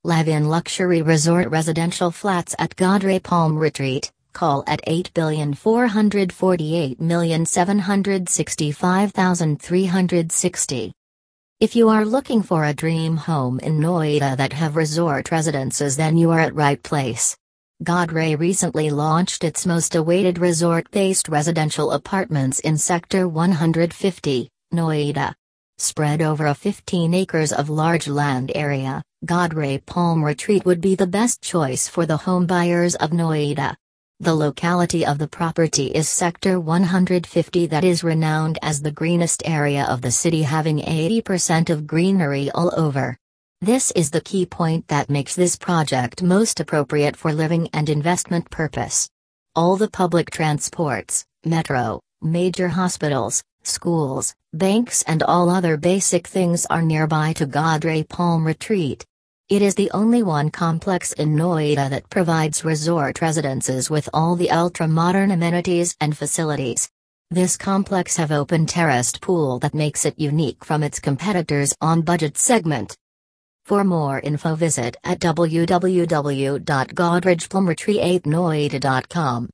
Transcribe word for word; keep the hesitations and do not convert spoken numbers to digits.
Live-in luxury resort residential flats at Godrey Palm Retreat. Call at eight four four eight seven six five three six zero. If you are looking for a dream home in Noida that have resort residences, then you are at right place. Godrey recently launched its most awaited resort-based residential apartments in Sector one fifty, Noida. Spread over a fifteen acres of large land area, Godrey Palm Retreat would be the best choice for the home buyers of Noida. The locality of the property is Sector one fifty, that is renowned as the greenest area of the city, having eighty percent of greenery all over. This is the key point that makes this project most appropriate for living and investment purpose. All the public transports, metro, major hospitals, schools, banks and all other basic things are nearby to Godrey Palm Retreat. It is the only one complex in Noida that provides resort residences with all the ultra-modern amenities and facilities. This complex have open terraced pool that makes it unique from its competitors on budget segment. For more info visit at w w w dot godrey palm retreat noida dot com.